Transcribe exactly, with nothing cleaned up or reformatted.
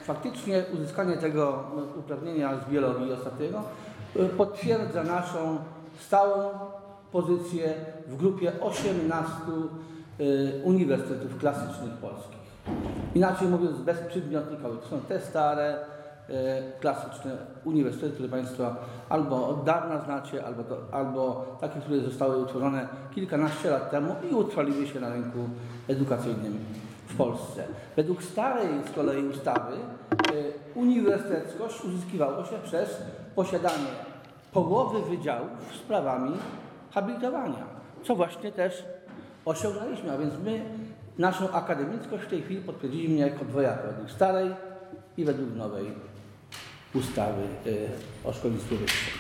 faktycznie uzyskanie tego uprawnienia z biologii ostatniego potwierdza naszą stałą pozycję w grupie osiemnastu uniwersytetów klasycznych polskich. Inaczej mówiąc, bezprzedmiotlikowych. To są te stare, klasyczne uniwersytety, które Państwo albo od dawna znacie, albo, to, albo takie, które zostały utworzone kilkanaście lat temu i utrwaliły się na rynku edukacyjnym w Polsce. Według starej z kolei ustawy uniwersyteckość uzyskiwało się przez posiadanie połowy wydziałów sprawami habilitowania, co właśnie też osiągnęliśmy, a więc my naszą akademickość w tej chwili potwierdziliśmy jako dwojako, według starej i według nowej ustawy o szkolnictwie wyższym.